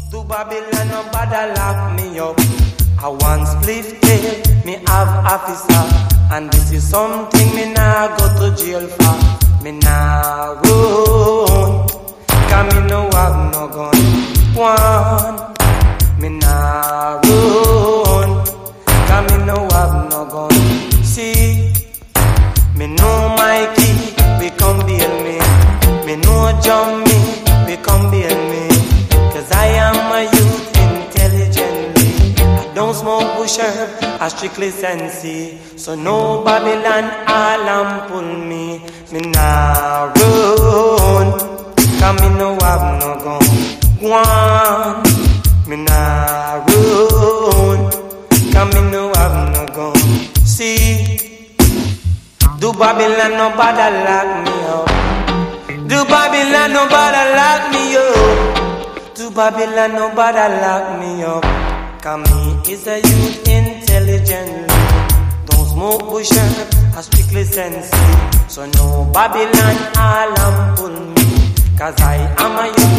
To Babylon, nobody lock me up. I want split tail, me have officer. And this is something me nah go to jail for. Me nah run, cause me no have no gun. One, me nah run, cause me no have no gun. See, me know Mikey, we come bail me. Me know John, we come bail me. Cause I am a youth intelligently. I don't smoke bush herb, I strictly sensey. So no Babylon alarm pull me. Me nah run, cause me no have no gun. One, me nah run, cause me no have no gun. See, do Babylon nobody lock me up. Do Babylon nobody lock me up. Do Babylon nobody lock me up. Cause me is a youth intelligently. Don't smoke bush herb, I strictly sensey. So no Babylon alarm pull me. Cause I am a youth